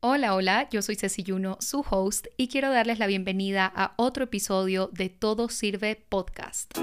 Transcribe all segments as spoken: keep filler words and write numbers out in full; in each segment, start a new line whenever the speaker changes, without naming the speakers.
Hola, hola, yo soy Ceci Yuno, su host, y quiero darles la bienvenida a otro episodio de Todo Sirve Podcast.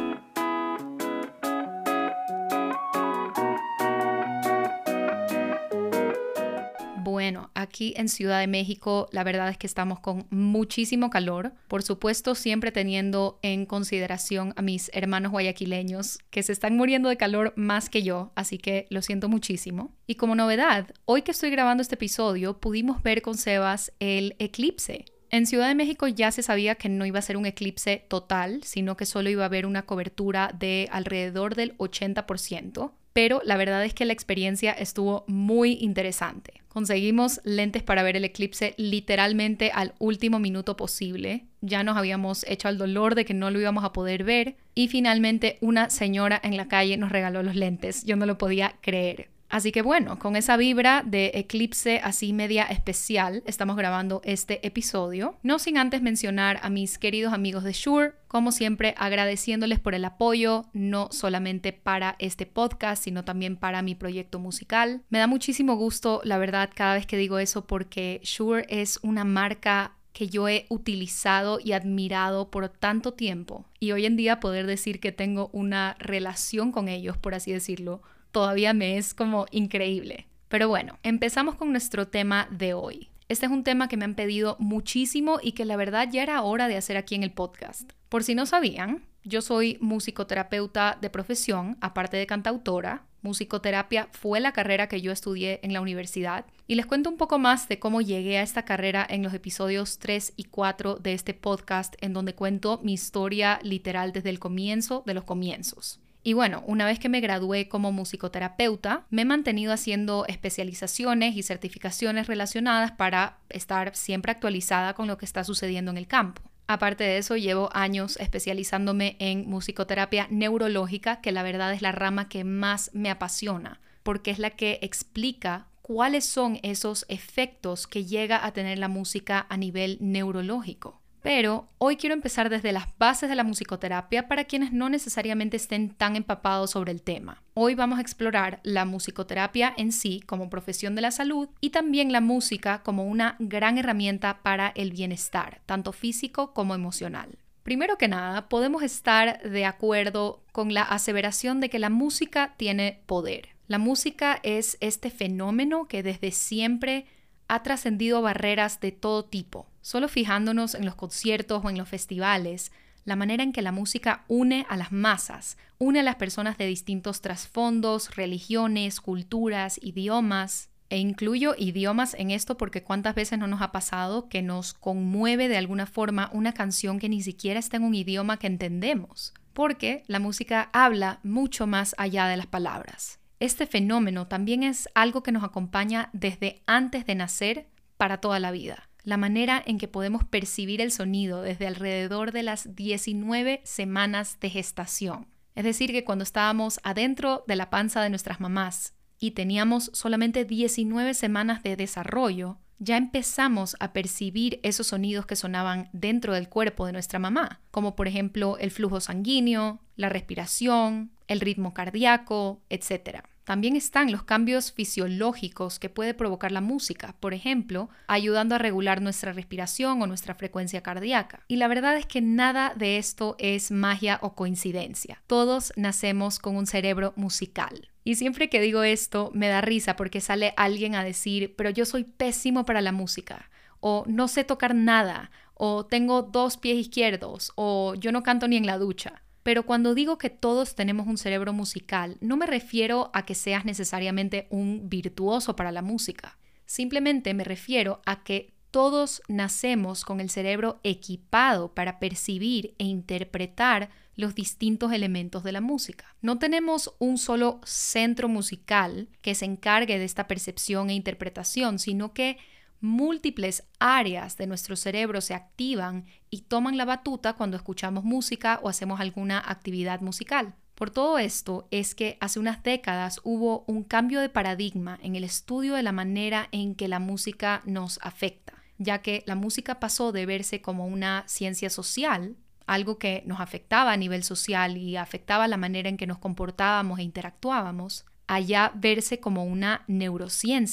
Bueno, aquí en Ciudad de México la verdad es que estamos con muchísimo calor, por supuesto siempre teniendo en consideración a mis hermanos guayaquileños que se están muriendo de calor más que yo, así que lo siento muchísimo. Y como novedad, hoy que estoy grabando este episodio pudimos ver con Sebas el eclipse. En Ciudad de México ya se sabía que no iba a ser un eclipse total, sino que solo iba a haber una cobertura de alrededor del ochenta por ciento. Pero la verdad es que la experiencia estuvo muy interesante. Conseguimos lentes para ver el eclipse literalmente al último minuto posible. Ya nos habíamos hecho al dolor de que no lo íbamos a poder ver. Y finalmente una señora en la calle nos regaló los lentes. Yo no lo podía creer. Así que bueno, con esa vibra de eclipse así media especial, estamos grabando este episodio. No sin antes mencionar a mis queridos amigos de Shure, como siempre agradeciéndoles por el apoyo, no solamente para este podcast, sino también para mi proyecto musical. Me da muchísimo gusto, la verdad, cada vez que digo eso, porque Shure es una marca que yo he utilizado y admirado por tanto tiempo. Y hoy en día poder decir que tengo una relación con ellos, por así decirlo, todavía me es como increíble. Pero bueno, empezamos con nuestro tema de hoy. Este es un tema que me han pedido muchísimo y que la verdad ya era hora de hacer aquí en el podcast. Por si no sabían, yo soy musicoterapeuta de profesión, aparte de cantautora. Musicoterapia fue la carrera que yo estudié en la universidad. Y les cuento un poco más de cómo llegué a esta carrera en los episodios tres y cuatro de este podcast, en donde cuento mi historia literal desde el comienzo de los comienzos. Y bueno, una vez que me gradué como musicoterapeuta, me he mantenido haciendo especializaciones y certificaciones relacionadas para estar siempre actualizada con lo que está sucediendo en el campo. Aparte de eso, llevo años especializándome en musicoterapia neurológica, que la verdad es la rama que más me apasiona, porque es la que explica cuáles son esos efectos que llega a tener la música a nivel neurológico. Pero hoy quiero empezar desde las bases de la musicoterapia para quienes no necesariamente estén tan empapados sobre el tema. Hoy vamos a explorar la musicoterapia en sí como profesión de la salud y también la música como una gran herramienta para el bienestar, tanto físico como emocional. Primero que nada, podemos estar de acuerdo con la aseveración de que la música tiene poder. La música es este fenómeno que desde siempre ha trascendido barreras de todo tipo. Solo fijándonos en los conciertos o en los festivales, la manera en que la música une a las masas, une a las personas de distintos trasfondos, religiones, culturas, idiomas. E incluyo idiomas en esto porque cuántas veces no nos ha pasado que nos conmueve de alguna forma una canción que ni siquiera está en un idioma que entendemos, porque la música habla mucho más allá de las palabras. Este fenómeno también es algo que nos acompaña desde antes de nacer para toda la vida. La manera en que podemos percibir el sonido desde alrededor de las diecinueve semanas de gestación. Es decir, que cuando estábamos adentro de la panza de nuestras mamás y teníamos solamente diecinueve semanas de desarrollo, ya empezamos a percibir esos sonidos que sonaban dentro del cuerpo de nuestra mamá, como por ejemplo el flujo sanguíneo, la respiración, el ritmo cardíaco, etcétera. También están los cambios fisiológicos que puede provocar la música, por ejemplo, ayudando a regular nuestra respiración o nuestra frecuencia cardíaca. Y la verdad es que nada de esto es magia o coincidencia. Todos nacemos con un cerebro musical. Y siempre que digo esto me da risa porque sale alguien a decir, pero yo soy pésimo para la música, o no sé tocar nada, o tengo dos pies izquierdos, o yo no canto ni en la ducha. Pero cuando digo que todos tenemos un cerebro musical, no me refiero a que seas necesariamente un virtuoso para la música. Simplemente me refiero a que todos nacemos con el cerebro equipado para percibir e interpretar los distintos elementos de la música. No tenemos un solo centro musical que se encargue de esta percepción e interpretación, sino que múltiples áreas de nuestro cerebro se activan y toman la batuta cuando escuchamos música o hacemos alguna actividad musical. Por todo esto es que hace unas décadas hubo un cambio de paradigma en el estudio de la manera en que la música nos afecta, ya que la música pasó de verse como una ciencia social, algo que nos afectaba a nivel social y afectaba la manera en que nos comportábamos e interactuábamos, a ya verse como una neurociencia.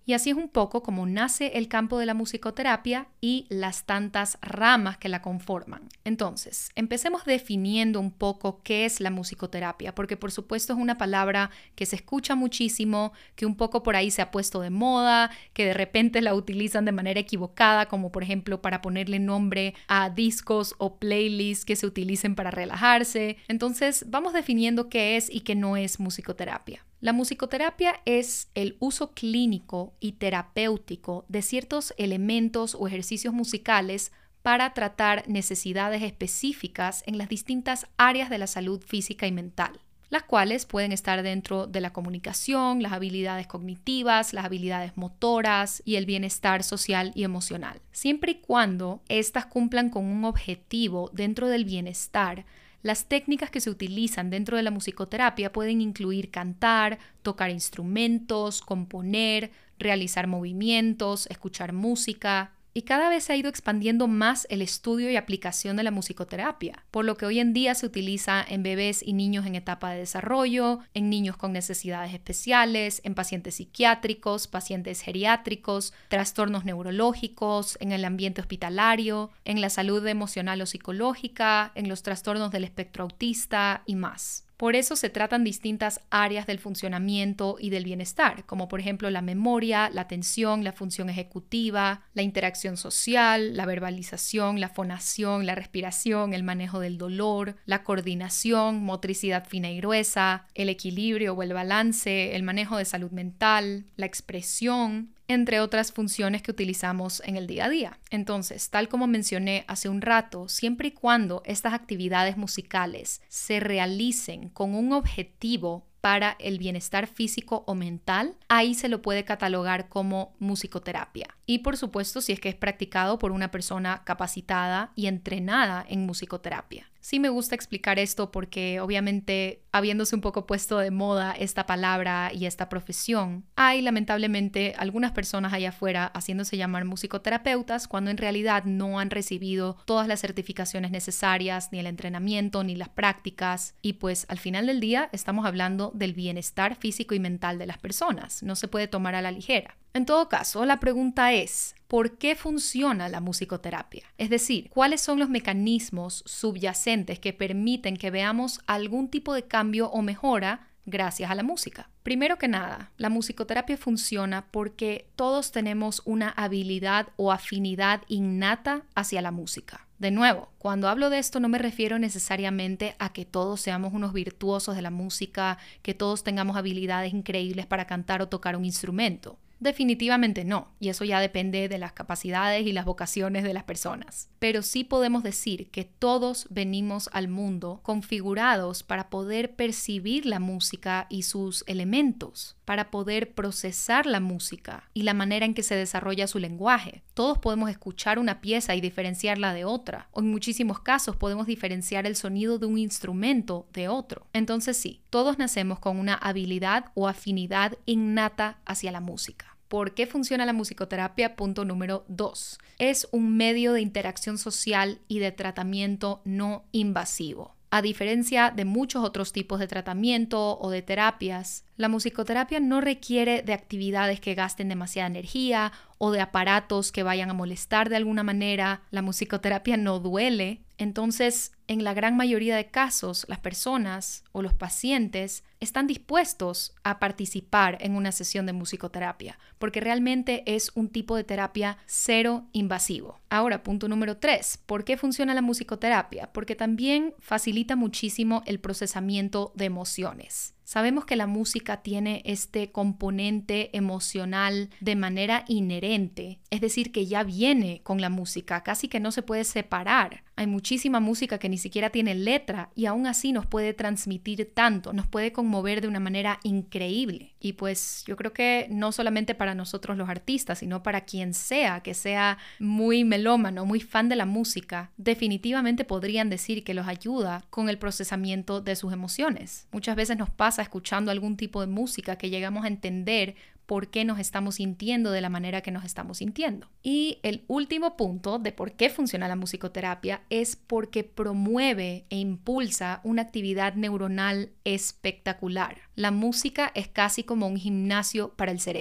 Y así es un poco como nace el campo de la musicoterapia y las tantas ramas que la conforman. Entonces, empecemos definiendo un poco qué es la musicoterapia, porque por supuesto es una palabra que se escucha muchísimo, que un poco por ahí se ha puesto de moda, que de repente la utilizan de manera equivocada, como por ejemplo para ponerle nombre a discos o playlists que se utilicen para relajarse. Entonces, vamos definiendo qué es y qué no es musicoterapia. La musicoterapia es el uso clínico y terapéutico de ciertos elementos o ejercicios musicales para tratar necesidades específicas en las distintas áreas de la salud física y mental, las cuales pueden estar dentro de la comunicación, las habilidades cognitivas, las habilidades motoras y el bienestar social y emocional. Siempre y cuando éstas cumplan con un objetivo dentro del bienestar, las técnicas que se utilizan dentro de la musicoterapia pueden incluir cantar, tocar instrumentos, componer, realizar movimientos, escuchar música. Y cada vez se ha ido expandiendo más el estudio y aplicación de la musicoterapia, por lo que hoy en día se utiliza en bebés y niños en etapa de desarrollo, en niños con necesidades especiales, en pacientes psiquiátricos, pacientes geriátricos, trastornos neurológicos, en el ambiente hospitalario, en la salud emocional o psicológica, en los trastornos del espectro autista y más. Por eso se tratan distintas áreas del funcionamiento y del bienestar, como por ejemplo la memoria, la atención, la función ejecutiva, la interacción social, la verbalización, la fonación, la respiración, el manejo del dolor, la coordinación, motricidad fina y gruesa, el equilibrio o el balance, el manejo de salud mental, la expresión, entre otras funciones que utilizamos en el día a día. Entonces, tal como mencioné hace un rato, siempre y cuando estas actividades musicales se realicen con un objetivo para el bienestar físico o mental, ahí se lo puede catalogar como musicoterapia. Y por supuesto, si es que es practicado por una persona capacitada y entrenada en musicoterapia. Sí me gusta explicar esto porque obviamente habiéndose un poco puesto de moda esta palabra y esta profesión, hay lamentablemente algunas personas allá afuera haciéndose llamar musicoterapeutas cuando en realidad no han recibido todas las certificaciones necesarias, ni el entrenamiento, ni las prácticas. Y pues al final del día estamos hablando del bienestar físico y mental de las personas. No se puede tomar a la ligera. En todo caso, la pregunta es, ¿por qué funciona la musicoterapia? Es decir, ¿cuáles son los mecanismos subyacentes que permiten que veamos algún tipo de cambio o mejora gracias a la música? Primero que nada, la musicoterapia funciona porque todos tenemos una habilidad o afinidad innata hacia la música. De nuevo, cuando hablo de esto no me refiero necesariamente a que todos seamos unos virtuosos de la música, que todos tengamos habilidades increíbles para cantar o tocar un instrumento. Definitivamente no, y eso ya depende de las capacidades y las vocaciones de las personas. Pero sí podemos decir que todos venimos al mundo configurados para poder percibir la música y sus elementos, para poder procesar la música y la manera en que se desarrolla su lenguaje. Todos podemos escuchar una pieza y diferenciarla de otra, o en muchísimos casos podemos diferenciar el sonido de un instrumento de otro. Entonces sí, todos nacemos con una habilidad o afinidad innata hacia la música. ¿Por qué funciona la musicoterapia? Punto número dos. Es un medio de interacción social y de tratamiento no invasivo. A diferencia de muchos otros tipos de tratamiento o de terapias, la musicoterapia no requiere de actividades que gasten demasiada energía o de aparatos que vayan a molestar de alguna manera. La musicoterapia no duele. Entonces, en la gran mayoría de casos, las personas o los pacientes están dispuestos a participar en una sesión de musicoterapia, porque realmente es un tipo de terapia cero invasivo. Ahora, punto número tres. ¿Por qué funciona la musicoterapia? Porque también facilita muchísimo el procesamiento de emociones. Sabemos que la música tiene este componente emocional de manera inherente, es decir, que ya viene con la música, casi que no se puede separar. Hay muchísima música que ni siquiera tiene letra y aún así nos puede transmitir tanto, nos puede conmover de una manera increíble. Y pues yo creo que no solamente para nosotros los artistas, sino para quien sea, que sea muy melómano, muy fan de la música, definitivamente podrían decir que los ayuda con el procesamiento de sus emociones. Muchas veces nos pasa escuchando algún tipo de música que llegamos a entender por qué nos estamos sintiendo de la manera que nos estamos sintiendo. Y el último punto de por qué funciona la musicoterapia es porque promueve e impulsa una actividad neuronal espectacular. La música es casi como un gimnasio para el cerebro.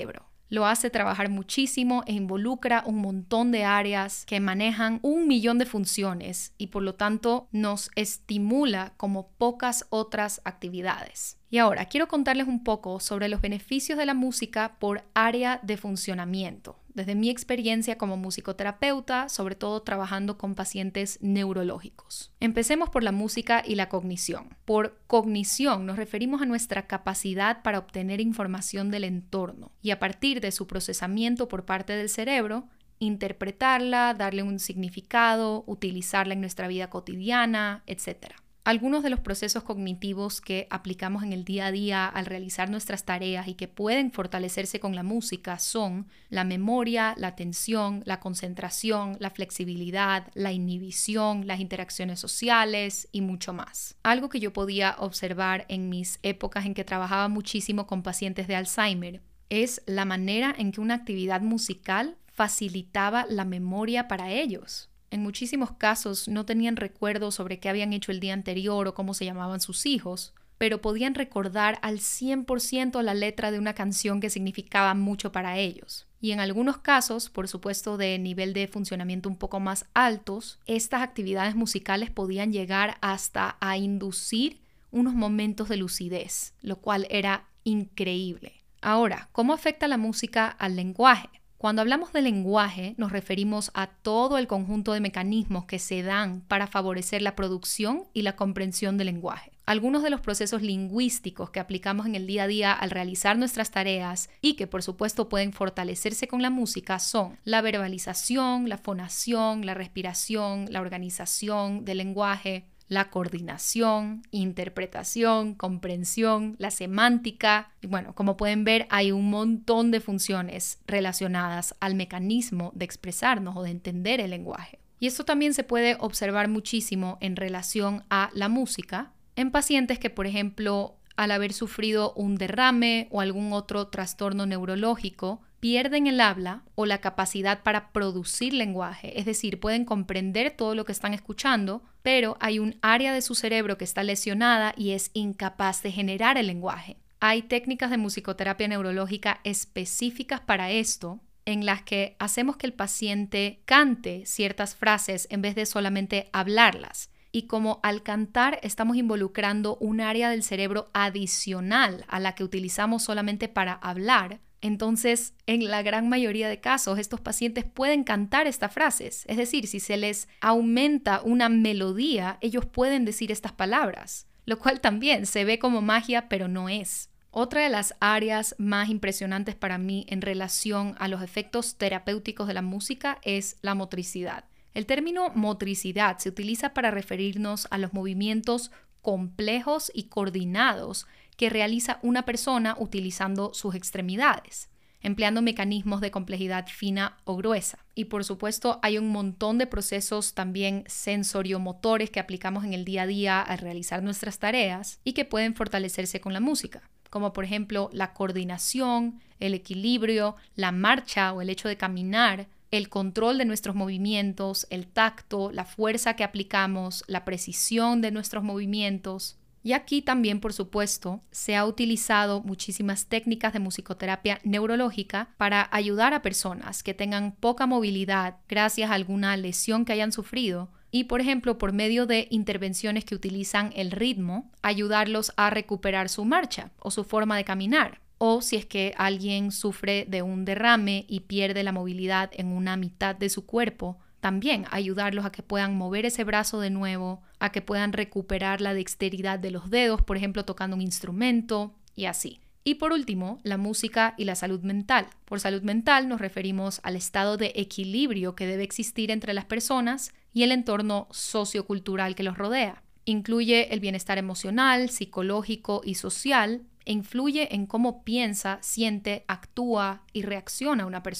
Lo hace trabajar muchísimo e involucra un montón de áreas que manejan un millón de funciones y por lo tanto nos estimula como pocas otras actividades. Y ahora quiero contarles un poco sobre los beneficios de la música por área de funcionamiento, desde mi experiencia como musicoterapeuta, sobre todo trabajando con pacientes neurológicos. Empecemos por la música y la cognición. Por cognición nos referimos a nuestra capacidad para obtener información del entorno y a partir de su procesamiento por parte del cerebro, interpretarla, darle un significado, utilizarla en nuestra vida cotidiana, etcétera. Algunos de los procesos cognitivos que aplicamos en el día a día al realizar nuestras tareas y que pueden fortalecerse con la música son la memoria, la atención, la concentración, la flexibilidad, la inhibición, las interacciones sociales y mucho más. Algo que yo podía observar en mis épocas en que trabajaba muchísimo con pacientes de Alzheimer es la manera en que una actividad musical facilitaba la memoria para ellos. En muchísimos casos no tenían recuerdos sobre qué habían hecho el día anterior o cómo se llamaban sus hijos, pero podían recordar al cien por ciento la letra de una canción que significaba mucho para ellos. Y en algunos casos, por supuesto de nivel de funcionamiento un poco más altos, estas actividades musicales podían llegar hasta a inducir unos momentos de lucidez, lo cual era increíble. Ahora, ¿cómo afecta la música al lenguaje? Cuando hablamos de lenguaje, nos referimos a todo el conjunto de mecanismos que se dan para favorecer la producción y la comprensión del lenguaje. Algunos de los procesos lingüísticos que aplicamos en el día a día al realizar nuestras tareas y que por supuesto pueden fortalecerse con la música son la verbalización, la fonación, la respiración, la organización del lenguaje, la coordinación, interpretación, comprensión, la semántica. Y bueno, como pueden ver, hay un montón de funciones relacionadas al mecanismo de expresarnos o de entender el lenguaje. Y esto también se puede observar muchísimo en relación a la música en pacientes que, por ejemplo, al haber sufrido un derrame o algún otro trastorno neurológico, pierden el habla o la capacidad para producir lenguaje, es decir, pueden comprender todo lo que están escuchando, pero hay un área de su cerebro que está lesionada y es incapaz de generar el lenguaje. Hay técnicas de musicoterapia neurológica específicas para esto, en las que hacemos que el paciente cante ciertas frases en vez de solamente hablarlas. Y como al cantar estamos involucrando un área del cerebro adicional a la que utilizamos solamente para hablar, entonces en la gran mayoría de casos estos pacientes pueden cantar estas frases. Es decir, si se les aumenta una melodía, ellos pueden decir estas palabras, lo cual también se ve como magia, pero no es. Otra de las áreas más impresionantes para mí en relación a los efectos terapéuticos de la música es la motricidad. El término motricidad se utiliza para referirnos a los movimientos complejos y coordinados que realiza una persona utilizando sus extremidades, empleando mecanismos de complejidad fina o gruesa. Y por supuesto hay un montón de procesos también sensoriomotores que aplicamos en el día a día al realizar nuestras tareas y que pueden fortalecerse con la música, como por ejemplo la coordinación, el equilibrio, la marcha o el hecho de caminar, el control de nuestros movimientos, el tacto, la fuerza que aplicamos, la precisión de nuestros movimientos. Y aquí también, por supuesto, se ha utilizado muchísimas técnicas de musicoterapia neurológica para ayudar a personas que tengan poca movilidad gracias a alguna lesión que hayan sufrido y, por ejemplo, por medio de intervenciones que utilizan el ritmo, ayudarlos a recuperar su marcha o su forma de caminar. O si es que alguien sufre de un derrame y pierde la movilidad en una mitad de su cuerpo, también ayudarlos a que puedan mover ese brazo de nuevo, a que puedan recuperar la dexteridad de los dedos, por ejemplo, tocando un instrumento y así. Y por último, la música y la salud mental. Por salud mental nos referimos al estado de equilibrio que debe existir entre las personas y el entorno sociocultural que los rodea. Incluye el bienestar emocional, psicológico y social, e influye en cómo piensa, siente, actúa y reacciona una persona.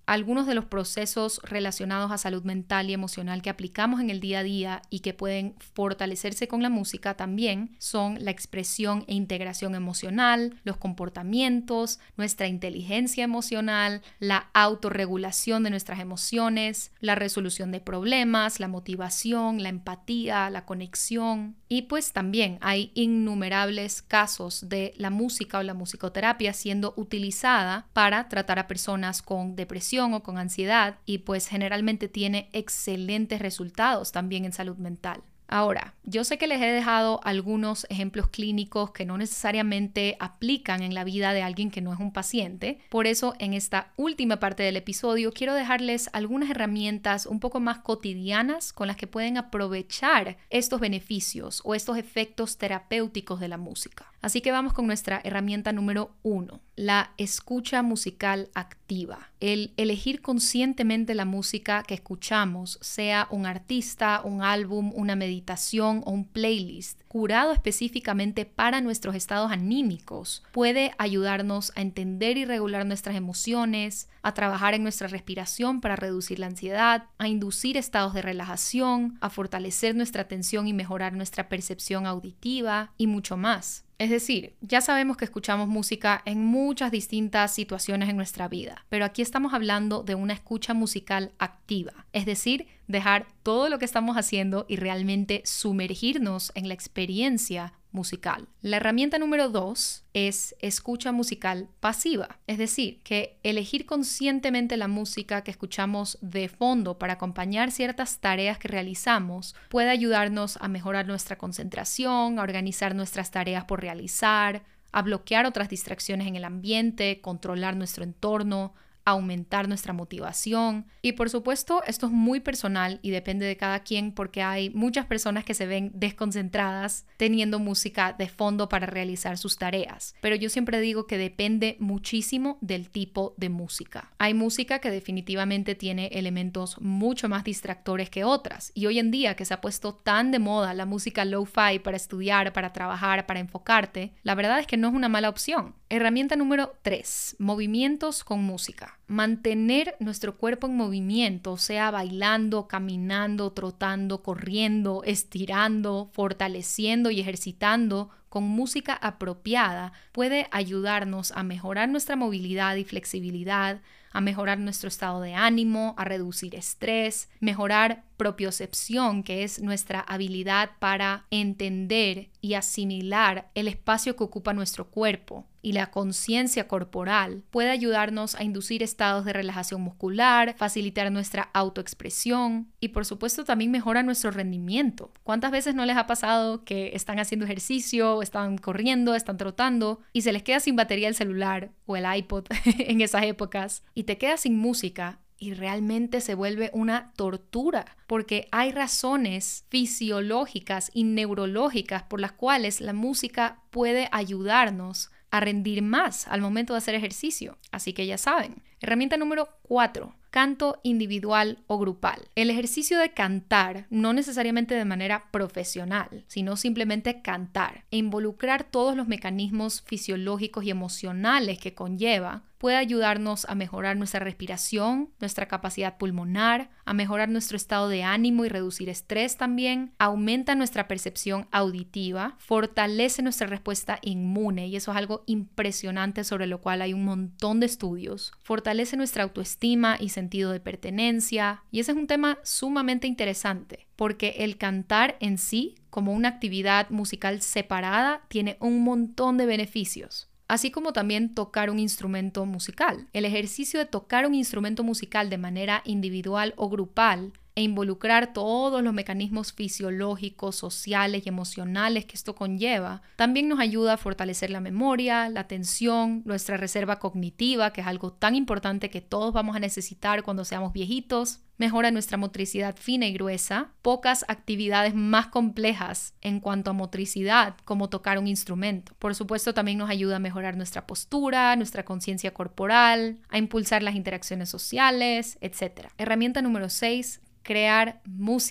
Algunos de los procesos relacionados a salud mental y emocional que aplicamos en el día a día y que pueden fortalecerse con la música también son la expresión e integración emocional, los comportamientos, nuestra inteligencia emocional, la autorregulación de nuestras emociones, la resolución de problemas, la motivación, la empatía, la conexión. Y pues también hay innumerables casos de la música o la musicoterapia siendo utilizada para tratar a personas con depresión o con ansiedad y pues generalmente tiene excelentes resultados también en salud mental. Ahora, yo sé que les he dejado algunos ejemplos clínicos que no necesariamente aplican en la vida de alguien que no es un paciente. Por eso, en esta última parte del episodio, quiero dejarles algunas herramientas un poco más cotidianas con las que pueden aprovechar estos beneficios o estos efectos terapéuticos de la música. Así que vamos con nuestra herramienta número uno, la escucha musical activa. El elegir conscientemente la música que escuchamos, sea un artista, un álbum, una meditación o un playlist, curado específicamente para nuestros estados anímicos, puede ayudarnos a entender y regular nuestras emociones, a trabajar en nuestra respiración para reducir la ansiedad, a inducir estados de relajación, a fortalecer nuestra atención y mejorar nuestra percepción auditiva y mucho más. Es decir, ya sabemos que escuchamos música en muchas distintas situaciones en nuestra vida, pero aquí estamos hablando de una escucha musical activa, es decir, dejar todo lo que estamos haciendo y realmente sumergirnos en la experiencia musical. La herramienta número dos es escucha musical pasiva, es decir, que elegir conscientemente la música que escuchamos de fondo para acompañar ciertas tareas que realizamos puede ayudarnos a mejorar nuestra concentración, a organizar nuestras tareas por realizar, a bloquear otras distracciones en el ambiente, controlar nuestro entorno, aumentar nuestra motivación. Y por supuesto, esto es muy personal y depende de cada quien porque hay muchas personas que se ven desconcentradas teniendo música de fondo para realizar sus tareas. Pero yo siempre digo que depende muchísimo del tipo de música. Hay música que definitivamente tiene elementos mucho más distractores que otras. Y hoy en día que se ha puesto tan de moda la música lo-fi para estudiar, para trabajar, para enfocarte, la verdad es que no es una mala opción. Herramienta número tres, movimientos con música. Mantener nuestro cuerpo en movimiento, sea bailando, caminando, trotando, corriendo, estirando, fortaleciendo y ejercitando con música apropiada, puede ayudarnos a mejorar nuestra movilidad y flexibilidad, a mejorar nuestro estado de ánimo, a reducir estrés, mejorar propiocepción, que es nuestra habilidad para entender y asimilar el espacio que ocupa nuestro cuerpo, y la conciencia corporal puede ayudarnos a inducir estados de relajación muscular, facilitar nuestra autoexpresión y por supuesto también mejora nuestro rendimiento. ¿Cuántas veces no les ha pasado que están haciendo ejercicio, están corriendo, están trotando y se les queda sin batería el celular o el iPod en esas épocas y te quedas sin música? Y realmente se vuelve una tortura porque hay razones fisiológicas y neurológicas por las cuales la música puede ayudarnos a rendir más al momento de hacer ejercicio. Así que ya saben. Herramienta número cuatro. Canto individual o grupal. El ejercicio de cantar, no necesariamente de manera profesional, sino simplemente cantar e involucrar todos los mecanismos fisiológicos y emocionales que conlleva, puede ayudarnos a mejorar nuestra respiración, nuestra capacidad pulmonar, a mejorar nuestro estado de ánimo y reducir estrés también, aumenta nuestra percepción auditiva, fortalece nuestra respuesta inmune, y eso es algo impresionante sobre lo cual hay un montón de estudios, fortalece nuestra autoestima y sentido de pertenencia, y ese es un tema sumamente interesante, porque el cantar en sí, como una actividad musical separada, tiene un montón de beneficios. Así como también tocar un instrumento musical. El ejercicio de tocar un instrumento musical de manera individual o grupal e involucrar todos los mecanismos fisiológicos, sociales y emocionales que esto conlleva, también nos ayuda a fortalecer la memoria, la atención, nuestra reserva cognitiva, que es algo tan importante que todos vamos a necesitar cuando seamos viejitos, mejora nuestra motricidad fina y gruesa, pocas actividades más complejas en cuanto a motricidad como tocar un instrumento. Por supuesto, también nos ayuda a mejorar nuestra postura, nuestra conciencia corporal, a impulsar las interacciones sociales, etcétera. Herramienta número seis. Crear música.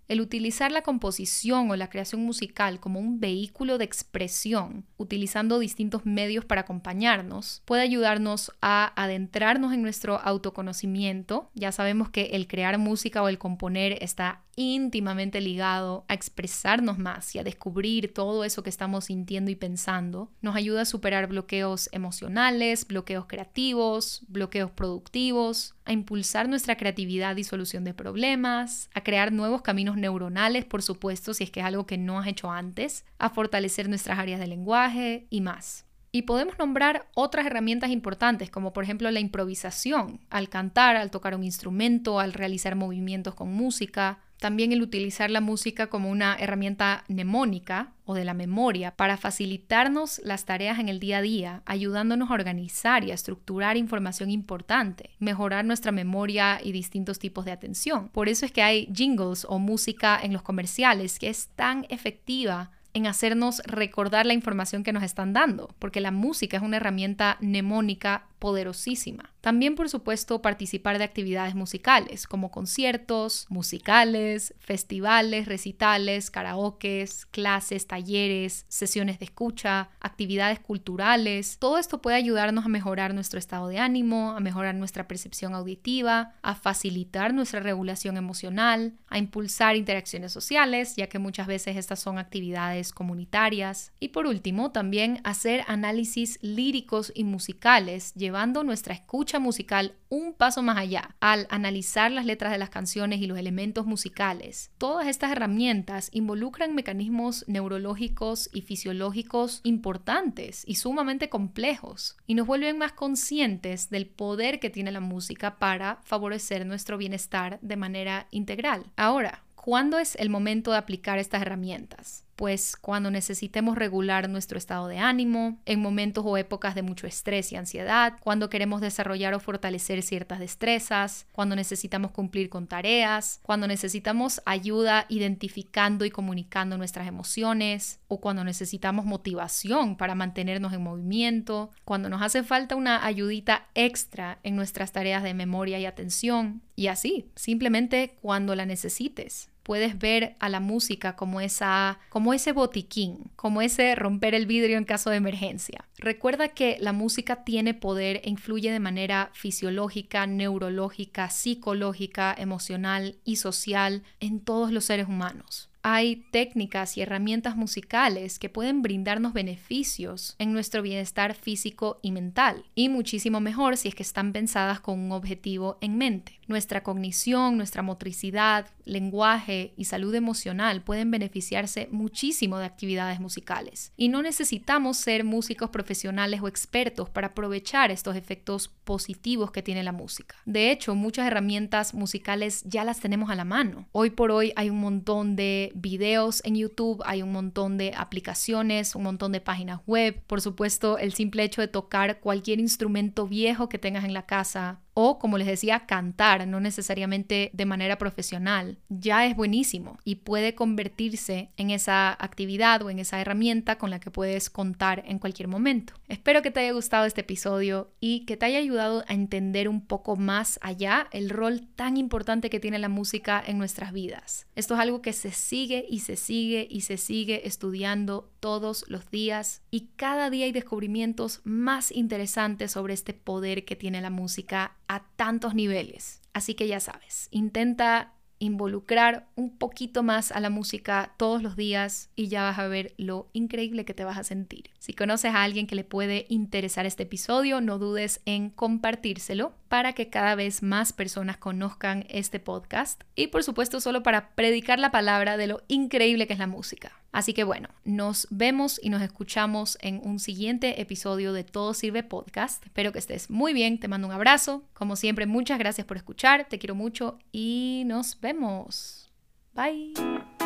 El utilizar la composición o la creación musical como un vehículo de expresión, utilizando distintos medios para acompañarnos, puede ayudarnos a adentrarnos en nuestro autoconocimiento. Ya sabemos que el crear música o el componer está íntimamente ligado a expresarnos más y a descubrir todo eso que estamos sintiendo y pensando. Nos ayuda a superar bloqueos emocionales, bloqueos creativos, bloqueos productivos, a impulsar nuestra creatividad y solución de problemas, a crear nuevos caminos neuronales, por supuesto, si es que es algo que no has hecho antes, a fortalecer nuestras áreas de lenguaje y más. Y podemos nombrar otras herramientas importantes, como por ejemplo la improvisación, al cantar, al tocar un instrumento, al realizar movimientos con música. También el utilizar la música como una herramienta mnemónica o de la memoria para facilitarnos las tareas en el día a día, ayudándonos a organizar y a estructurar información importante, mejorar nuestra memoria y distintos tipos de atención. Por eso es que hay jingles o música en los comerciales que es tan efectiva en hacernos recordar la información que nos están dando, porque la música es una herramienta mnemónica poderosísima. También, por supuesto, participar de actividades musicales, como conciertos, musicales, festivales, recitales, karaokes, clases, talleres, sesiones de escucha, actividades culturales. Todo esto puede ayudarnos a mejorar nuestro estado de ánimo, a mejorar nuestra percepción auditiva, a facilitar nuestra regulación emocional, a impulsar interacciones sociales, ya que muchas veces estas son actividades comunitarias. Y por último, también hacer análisis líricos y musicales, llevando nuestra escucha musical un paso más allá, al analizar las letras de las canciones y los elementos musicales. Todas estas herramientas involucran mecanismos neurológicos y fisiológicos importantes y sumamente complejos, y nos vuelven más conscientes del poder que tiene la música para favorecer nuestro bienestar de manera integral. Ahora, ¿cuándo es el momento de aplicar estas herramientas? Pues cuando necesitemos regular nuestro estado de ánimo, en momentos o épocas de mucho estrés y ansiedad, cuando queremos desarrollar o fortalecer ciertas destrezas, cuando necesitamos cumplir con tareas, cuando necesitamos ayuda identificando y comunicando nuestras emociones, o cuando necesitamos motivación para mantenernos en movimiento, cuando nos hace falta una ayudita extra en nuestras tareas de memoria y atención, y así, simplemente cuando la necesites. Puedes ver a la música como, esa, como ese botiquín, como ese romper el vidrio en caso de emergencia. Recuerda que la música tiene poder e influye de manera fisiológica, neurológica, psicológica, emocional y social en todos los seres humanos. Hay técnicas y herramientas musicales que pueden brindarnos beneficios en nuestro bienestar físico y mental, y muchísimo mejor si es que están pensadas con un objetivo en mente. Nuestra cognición, nuestra motricidad, lenguaje y salud emocional pueden beneficiarse muchísimo de actividades musicales, y no necesitamos ser músicos profesionales o expertos para aprovechar estos efectos positivos que tiene la música. De hecho, muchas herramientas musicales ya las tenemos a la mano. Hoy por hoy hay un montón de videos en YouTube, hay un montón de aplicaciones, un montón de páginas web. Por supuesto, el simple hecho de tocar cualquier instrumento viejo que tengas en la casa, o, como les decía, cantar, no necesariamente de manera profesional, ya es buenísimo y puede convertirse en esa actividad o en esa herramienta con la que puedes contar en cualquier momento. Espero que te haya gustado este episodio y que te haya ayudado a entender un poco más allá el rol tan importante que tiene la música en nuestras vidas. Esto es algo que se sigue y se sigue y se sigue estudiando todos los días, y cada día hay descubrimientos más interesantes sobre este poder que tiene la música a tantos niveles. Así que ya sabes, intenta involucrar un poquito más a la música todos los días y ya vas a ver lo increíble que te vas a sentir. Si conoces a alguien que le puede interesar este episodio, no dudes en compartírselo para que cada vez más personas conozcan este podcast, y por supuesto solo para predicar la palabra de lo increíble que es la música. Así que bueno, nos vemos y nos escuchamos en un siguiente episodio de Todo Sirve Podcast. Espero que estés muy bien, te mando un abrazo. Como siempre, muchas gracias por escuchar, te quiero mucho y nos vemos. Bye.